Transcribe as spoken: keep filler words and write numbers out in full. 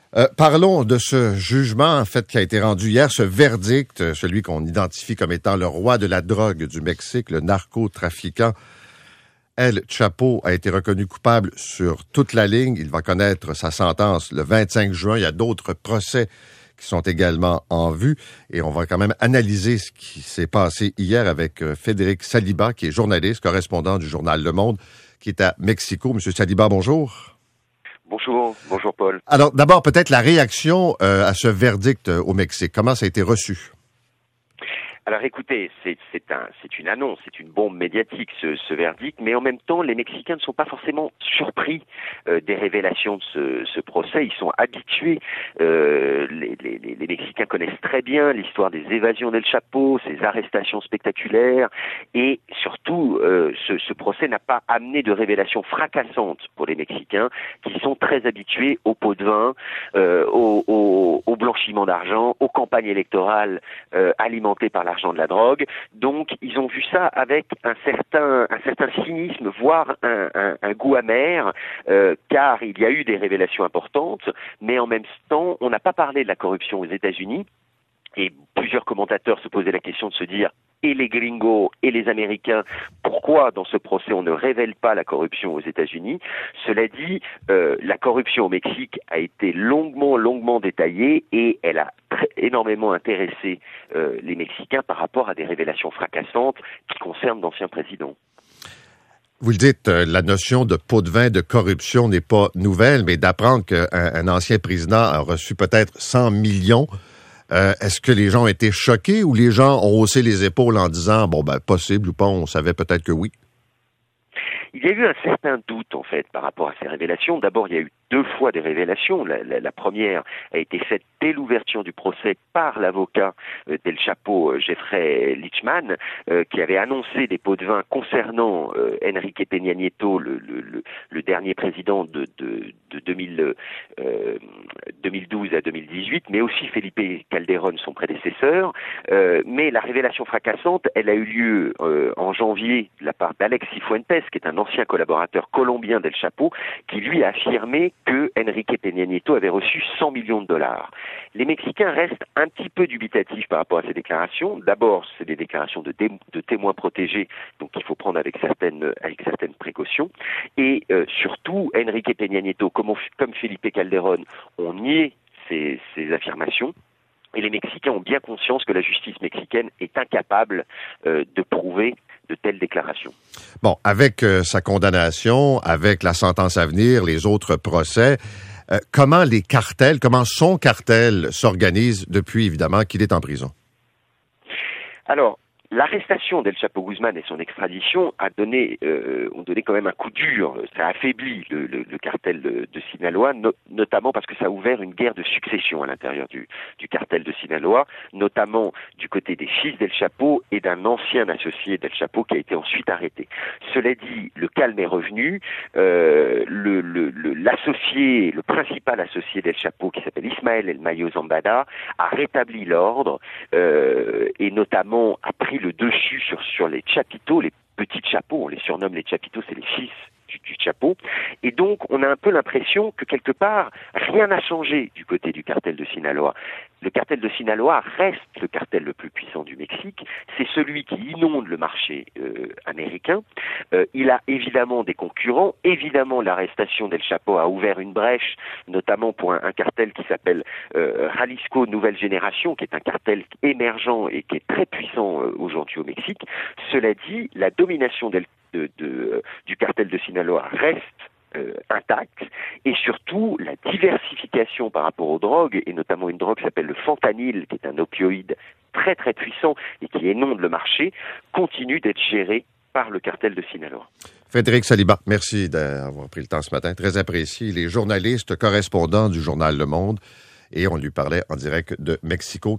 Euh, parlons de ce jugement en fait qui a été rendu hier, ce verdict, celui qu'on identifie comme étant le roi de la drogue du Mexique, le narcotrafiquant El Chapo a été reconnu coupable sur toute la ligne. Il va connaître sa sentence le vingt-cinq juin. Il y a d'autres procès qui sont également en vue et on va quand même analyser ce qui s'est passé hier avec Frédéric Saliba, qui est journaliste, correspondant du journal Le Monde, qui est à Mexico. Monsieur Saliba, bonjour. Bonjour, bonjour Paul. Alors d'abord, peut-être la réaction euh, à ce verdict euh, au Mexique. Comment ça a été reçu? Alors écoutez, c'est, c'est, un, c'est une annonce, c'est une bombe médiatique ce, ce verdict, mais en même temps, les Mexicains ne sont pas forcément surpris euh, des révélations de ce, ce procès. Ils sont habitués, euh, les, les, les Mexicains connaissent très bien l'histoire des évasions d'El Chapo, ses arrestations spectaculaires, et surtout, euh, ce, ce procès n'a pas amené de révélations fracassantes pour les Mexicains, qui sont très habitués aux pots de vin, euh, au, au, au blanchiment d'argent, aux campagnes électorales euh, alimentées par l'argent de la drogue. Donc ils ont vu ça avec un certain un certain cynisme, voire un, un, un goût amer, euh, car il y a eu des révélations importantes, mais en même temps on n'a pas parlé de la corruption aux États-Unis, et plusieurs commentateurs se posaient la question de se dire, et les gringos et les Américains, pourquoi dans ce procès on ne révèle pas la corruption aux États-Unis? Cela dit, euh, la corruption au Mexique a été longuement, longuement détaillée et elle a très, énormément intéressé euh, les Mexicains par rapport à des révélations fracassantes qui concernent d'anciens présidents. Vous le dites, euh, la notion de pot de vin, de corruption n'est pas nouvelle, mais d'apprendre qu'un un ancien président a reçu peut-être cent millions, Euh, est-ce que les gens ont été choqués ou les gens ont haussé les épaules en disant, bon, ben, possible ou pas, on savait peut-être que oui? Il y a eu un certain doute, en fait, par rapport à ces révélations. D'abord, il y a eu deux fois des révélations. La, la, la première a été faite dès l'ouverture du procès par l'avocat euh, d'El Chapo, euh, Jeffrey Lichman, euh, qui avait annoncé des pots de vin concernant euh, Enrique Peña Nieto, le, le, le, le dernier président de, de, de deux mille, euh, deux mille douze à deux mille dix-huit, mais aussi Felipe Calderón, son prédécesseur. Euh, mais la révélation fracassante, elle a eu lieu euh, en janvier de la part d'Alex Cifuentes, qui est un ancien collaborateur colombien d'El Chapo, qui lui a affirmé que Enrique Peña Nieto avait reçu cent millions de dollars. Les Mexicains restent un petit peu dubitatifs par rapport à ces déclarations. D'abord, c'est des déclarations de, dé- de témoins protégés, donc il faut prendre avec certaines, avec certaines précautions. Et euh, surtout, Enrique Peña Nieto, comme, on, comme Felipe Calderón, ont nié ces, ces affirmations. Et les Mexicains ont bien conscience que la justice mexicaine est incapable euh, de prouver de telles déclarations. Bon, avec euh, sa condamnation, avec la sentence à venir, les autres procès, euh, comment les cartels, comment son cartel s'organise depuis, évidemment, qu'il est en prison? Alors, l'arrestation d'El Chapo Guzman et son extradition a donné, euh, ont donné quand même un coup dur. Ça a affaibli le, le, le cartel de, de Sinaloa, no, notamment parce que ça a ouvert une guerre de succession à l'intérieur du, du cartel de Sinaloa, notamment du côté des fils d'El Chapo et d'un ancien associé d'El Chapo qui a été ensuite arrêté. Cela dit, le calme est revenu. Euh, le, le, le, l'associé, le principal associé d'El Chapo, qui s'appelle Ismael El Mayo Zambada, a rétabli l'ordre euh, et notamment a pris le dessus sur, sur les Chapitos, les petits Chapos, on les surnomme les Chapitos, c'est les fils du, du Chapo, et donc on a un peu l'impression que quelque part, rien n'a changé du côté du cartel de Sinaloa. Le cartel de Sinaloa reste le cartel le plus puissant du Mexique, c'est celui qui inonde le marché euh, américain. Euh, il a évidemment des concurrents, évidemment l'arrestation d'El Chapo a ouvert une brèche, notamment pour un, un cartel qui s'appelle euh, Jalisco Nouvelle Génération, qui est un cartel émergent et qui est très puissant euh, aujourd'hui au Mexique. Cela dit, la domination d'El, de, de, du cartel de Sinaloa reste Euh, intacte, et surtout la diversification par rapport aux drogues, et notamment une drogue qui s'appelle le fentanyl, qui est un opioïde très très puissant et qui inonde le marché, continue d'être gérée par le cartel de Sinaloa. Frédéric Saliba, merci d'avoir pris le temps ce matin, très apprécié. Il est journaliste, correspondant du journal Le Monde, et on lui parlait en direct de Mexico.